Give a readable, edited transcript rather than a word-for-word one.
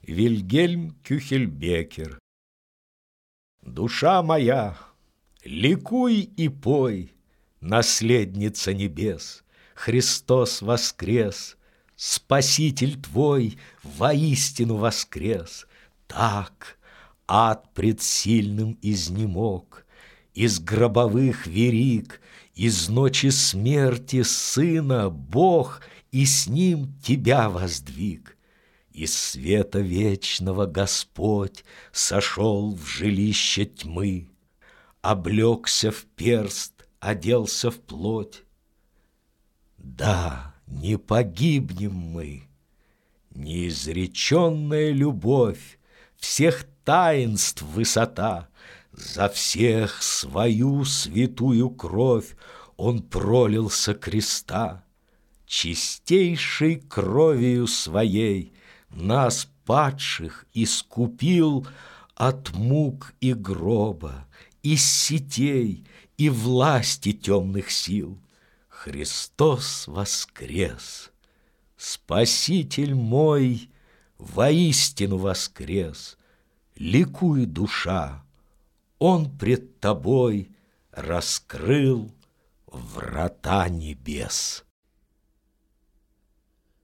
Вильгельм Кюхельбекер. Душа моя, ликуй и пой, наследница небес, Христос воскрес, Спаситель твой воистину воскрес. Так ад пред сильным изнемог, из гробовых вериг, из ночи смерти Сына Бог и с Ним тебя воздвиг. Из света вечного Господь сошел в жилище тьмы, облегся в перст, оделся в плоть. Да, не погибнем мы, неизреченная любовь, всех таинств высота, за всех свою святую кровь Он пролился креста. Чистейшей кровью своей нас, падших, искупил от мук и гроба, из сетей и власти темных сил. Христос воскрес! Спаситель мой воистину воскрес! Ликуй, душа! Он пред тобой раскрыл врата небес.